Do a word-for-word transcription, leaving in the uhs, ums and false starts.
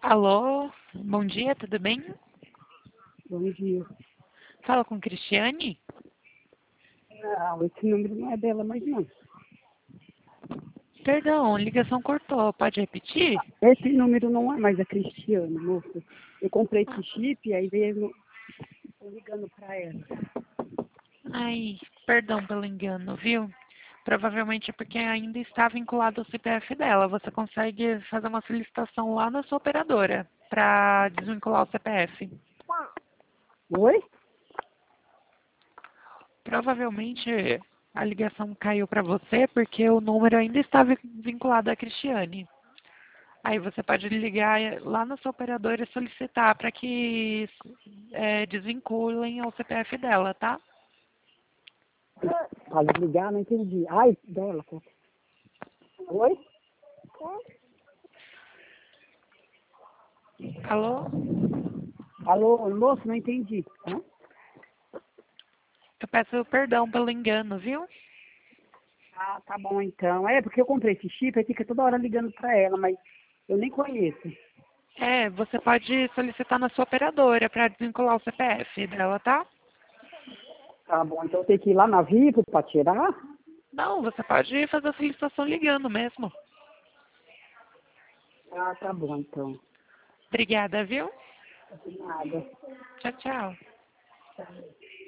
Alô, bom dia, tudo bem? Bom dia. Fala com Cristiane? Não, esse número não é dela, mas não. Perdão, ligação cortou, pode repetir? Esse número não é mais a Cristiane, moço. Eu comprei esse chip, aí veio tô ligando pra ela. Ai, perdão pelo engano, viu? Provavelmente é porque ainda está vinculado ao C P F dela. Você consegue fazer uma solicitação lá na sua operadora para desvincular o C P F. Oi? Provavelmente a ligação caiu para você porque o número ainda está vi- vinculado à Cristiane. Aí você pode ligar lá na sua operadora e solicitar para que é, desvinculem ao C P F dela, tá? Pode ligar, não entendi. Ai, dela. Pô. Oi? Alô? Alô, moço, não entendi. Hã? Eu peço perdão pelo engano, viu? Ah, tá bom então. É, porque eu comprei esse chip, aí fica toda hora ligando pra ela, mas eu nem conheço. É, você pode solicitar na sua operadora para desvincular o C P F dela, tá? Tá bom, então eu tenho que ir lá na Vivo pra tirar? Não, você pode fazer a solicitação ligando mesmo. Ah, tá bom então. Obrigada, viu? De nada. Tchau, tchau.